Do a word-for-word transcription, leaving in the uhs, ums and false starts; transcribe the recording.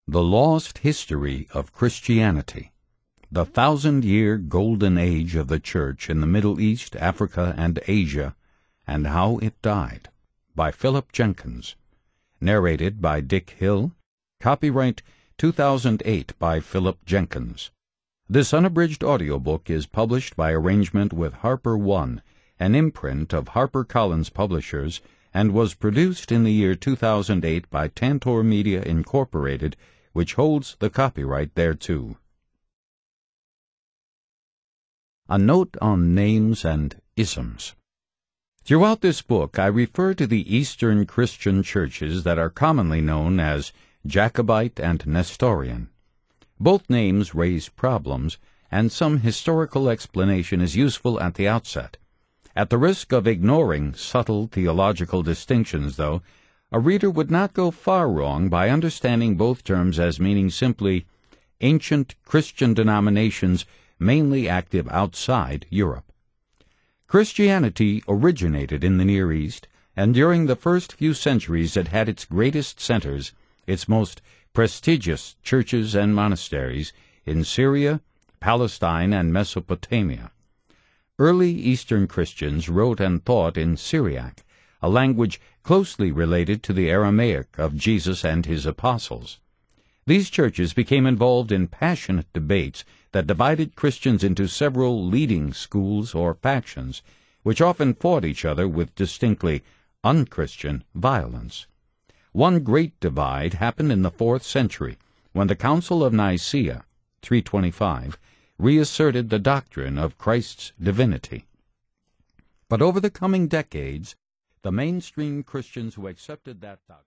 The Lost History of Christianity. The Thousand-Year Golden Age of the Church in the Middle East, Africa, and Asia, and How It Died, by Philip Jenkins. Narrated by Dick Hill. Copyright two thousand eight by Philip Jenkins. This unabridged audiobook is published by arrangement with Harper One, an imprint of HarperCollins Publishers, and was produced in the year two thousand eight by Tantor Media, Incorporated, which holds the copyright thereto. A note on names and isms. Throughout this book I refer to the Eastern Christian churches that are commonly known as Jacobite and Nestorian. Both names raise problems, and some historical explanation is useful at the outset. At the risk of ignoring subtle theological distinctions, though, a reader would not go far wrong by understanding both terms as meaning simply ancient Christian denominations mainly active outside Europe. Christianity originated in the Near East, and during the first few centuries it had its greatest centers, its most prestigious churches and monasteries, in Syria, Palestine, and Mesopotamia. Early Eastern Christians wrote and thought in Syriac, a language closely related to the Aramaic of Jesus and his apostles. These churches became involved in passionate debates that divided Christians into several leading schools or factions, which often fought each other with distinctly unchristian violence. One great divide happened in the fourth century, when the Council of Nicaea, three twenty-five, reasserted the doctrine of Christ's divinity. But over the coming decades, the mainstream Christians who accepted that doctrine